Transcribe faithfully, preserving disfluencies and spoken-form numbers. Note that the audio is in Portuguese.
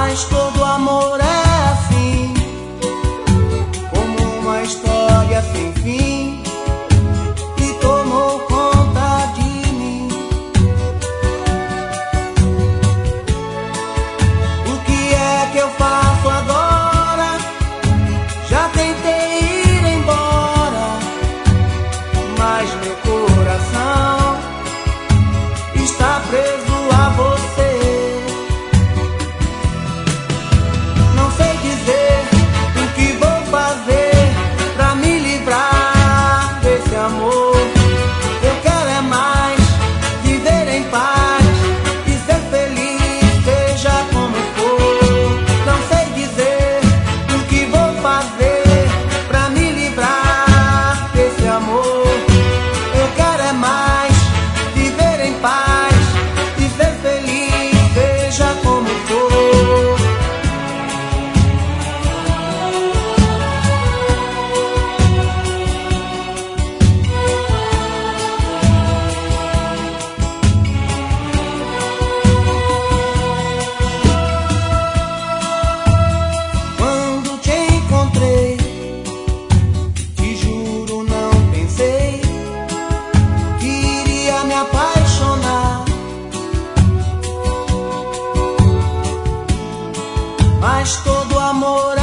Mas todo amor é assim, como uma história sem fim, que tomou conta de mim. O que é que eu faço agora? Já tentei ir embora, mas meu coração está preso a você. Não sei dizer o que vou fazer pra me livrar desse amor. Eu quero é mais viver em paz e ser feliz, seja como for. Não sei dizer o que vou fazer pra me livrar desse amor. Eu quero é mais viver em paz e ser feliz, seja como for. Quando te encontrei, te juro, não pensei que iria me apaixonar. Mas todo amor